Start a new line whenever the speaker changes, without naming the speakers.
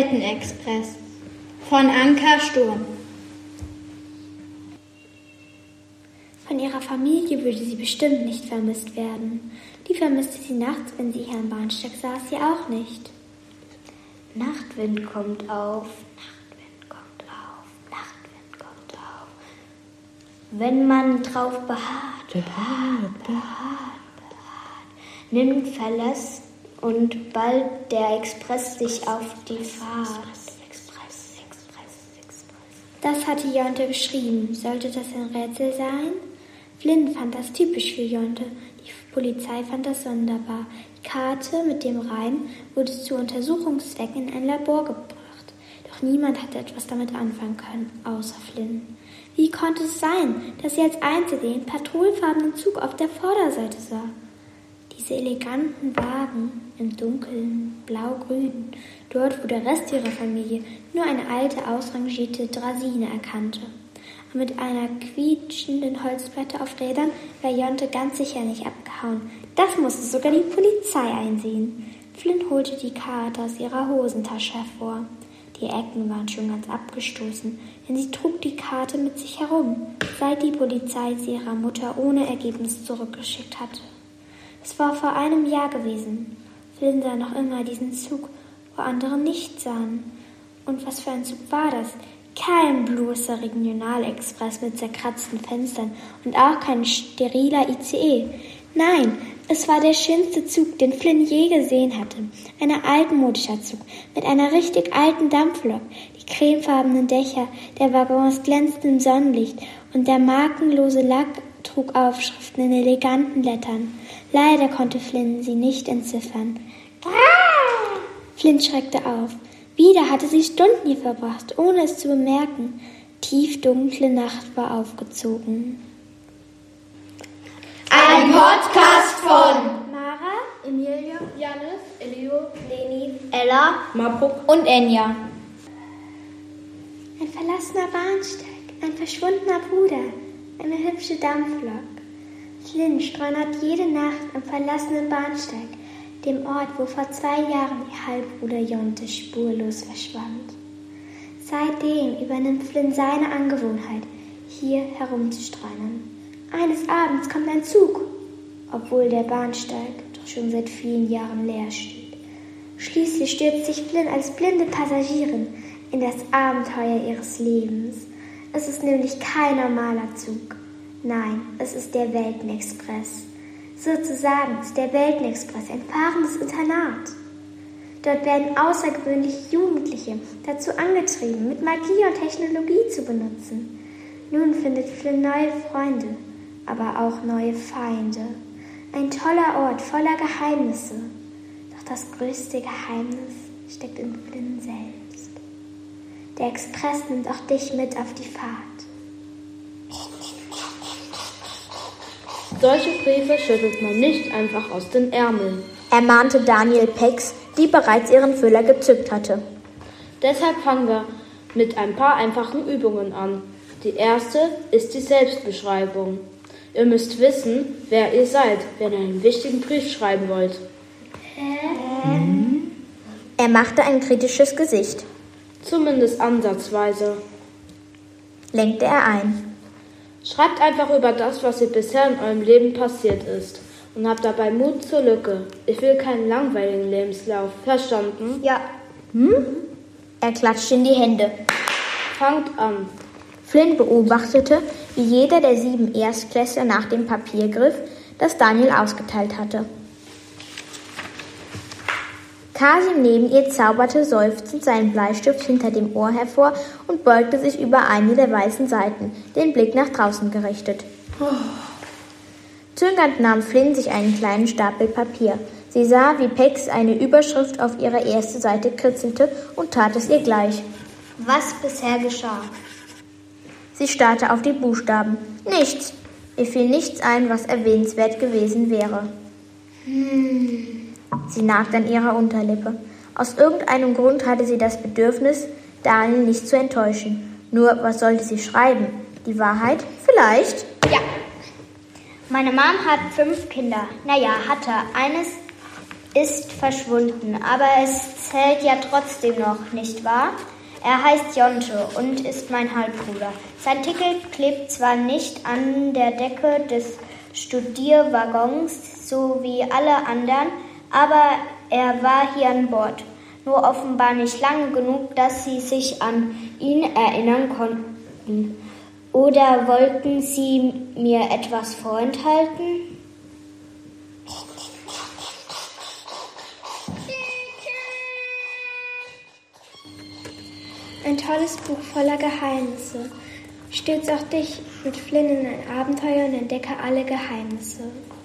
Weltenexpress von Anka Sturm.
Von ihrer Familie würde sie bestimmt nicht vermisst werden. Die vermisste sie nachts, wenn sie hier am Bahnsteig saß, sie auch nicht.
Nachtwind kommt auf, Nachtwind kommt auf, Nachtwind kommt auf. Wenn man drauf beharrt, nimmt Verlass und bald der Express sich auf die Fahrt. Express.
Das hatte Jonte geschrieben. Sollte das ein Rätsel sein? Flynn fand das typisch für Jonte. Die Polizei fand das sonderbar. Die Karte mit dem Reim wurde zu Untersuchungszwecken in ein Labor gebracht. Doch niemand hatte etwas damit anfangen können, außer Flynn. Wie konnte es sein, dass sie als Einzige den patrolfarbenen Zug auf der Vorderseite sah? Diese eleganten Wagen im Dunkeln, blau-grün, dort, wo der Rest ihrer Familie nur eine alte, ausrangierte Draisine erkannte. Und mit einer quietschenden Holzplatte auf Rädern war Jonte ganz sicher nicht abgehauen. Das musste sogar die Polizei einsehen. Flynn holte die Karte aus ihrer Hosentasche hervor. Die Ecken waren schon ganz abgestoßen, denn sie trug die Karte mit sich herum, seit die Polizei sie ihrer Mutter ohne Ergebnis zurückgeschickt hatte. Es war vor einem Jahr gewesen. Flynn sah noch immer diesen Zug, wo andere nicht sahen. Und was für ein Zug war das? Kein bloßer Regionalexpress mit zerkratzten Fenstern und auch kein steriler ICE. Nein, es war der schönste Zug, den Flynn je gesehen hatte. Ein altmodischer Zug mit einer richtig alten Dampflok. Die cremefarbenen Dächer der Waggons glänzten im Sonnenlicht und der markenlose Lack trug Aufschriften in eleganten Lettern. Leider konnte Flynn sie nicht entziffern. Flynn schreckte auf. Wieder hatte sie Stunden hier verbracht, ohne es zu bemerken. Tiefdunkle Nacht war aufgezogen.
Ein Podcast von
Mara,
Emilia, Janis, Elio,
Leni, Ella,
Mabruk
Und Enja.
ein verlassener Bahnsteig, ein verschwundener Bruder, eine hübsche Dampflok. Flynn streunert jede Nacht am verlassenen Bahnsteig, dem Ort, wo vor 2 Jahren ihr Halbbruder Jonte spurlos verschwand. Seitdem übernimmt Flynn seine Angewohnheit, hier herumzustreunern. Eines Abends kommt ein Zug, obwohl der Bahnsteig doch schon seit vielen Jahren leer steht. Schließlich stürzt sich Flynn als blinde Passagierin in das Abenteuer ihres Lebens. Es ist nämlich kein normaler Zug. Nein, es ist der Weltenexpress. Sozusagen ist der Weltenexpress ein fahrendes Internat. Dort werden außergewöhnliche Jugendliche dazu angetrieben, mit Magie und Technologie zu benutzen. Nun findet Flynn neue Freunde, aber auch neue Feinde. Ein toller Ort voller Geheimnisse. Doch das größte Geheimnis steckt in Flynn selbst. Der Express nimmt auch dich mit auf die Fahrt.
Solche Briefe schüttelt man nicht einfach aus den Ärmeln,
ermahnte Daniel Pex, die bereits ihren Füller gezückt hatte.
Deshalb fangen wir mit ein paar einfachen Übungen an. Die erste ist die Selbstbeschreibung. Ihr müsst wissen, wer ihr seid, wenn ihr einen wichtigen Brief schreiben wollt.
Er machte ein kritisches Gesicht.
Zumindest ansatzweise.
Lenkte er ein.
Schreibt einfach über das, was ihr bisher in eurem Leben passiert ist. Und habt dabei Mut zur Lücke. Ich will keinen langweiligen Lebenslauf. Verstanden?
Ja. Er klatschte in die Hände.
Fangt an.
Flynn beobachtete, wie jeder der 7 Erstklässler nach dem Papier griff, das Daniel ausgeteilt hatte. Kasim neben ihr zauberte seufzend seinen Bleistift hinter dem Ohr hervor und beugte sich über eine der weißen Seiten, den Blick nach draußen gerichtet. Zögernd nahm Flynn sich einen kleinen Stapel Papier. Sie sah, wie Pex eine Überschrift auf ihre erste Seite kritzelte und tat es ihr gleich.
Was bisher geschah?
Sie starrte auf die Buchstaben. Nichts. Ihr fiel nichts ein, was erwähnenswert gewesen wäre. Sie nagte an ihrer Unterlippe. Aus irgendeinem Grund hatte sie das Bedürfnis, Daniel nicht zu enttäuschen. Nur, was sollte sie schreiben? Die Wahrheit? Vielleicht?
Ja. Meine Mom hat 5 Kinder. Naja, hatte. Eines ist verschwunden, aber es zählt ja trotzdem noch, nicht wahr? Er heißt Jonte und ist mein Halbbruder. Sein Ticket klebt zwar nicht an der Decke des Studierwaggons, so wie alle anderen, aber er war hier an Bord. Nur offenbar nicht lange genug, dass Sie sich an ihn erinnern konnten. Oder wollten Sie mir etwas vorenthalten?
Ein tolles Buch voller Geheimnisse. Stürz auch dich mit Flynn in ein Abenteuer und entdecke alle Geheimnisse.